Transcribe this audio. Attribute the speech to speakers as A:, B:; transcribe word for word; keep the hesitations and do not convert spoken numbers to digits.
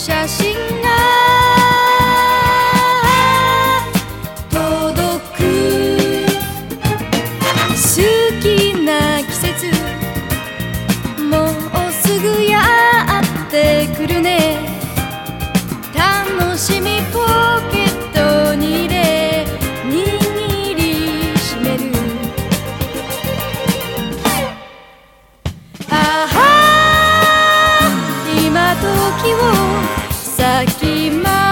A: 写真が届く。好きな季節もうすぐやってくるね。楽しみポケットに入れ握りしめる。ああ今時を先ま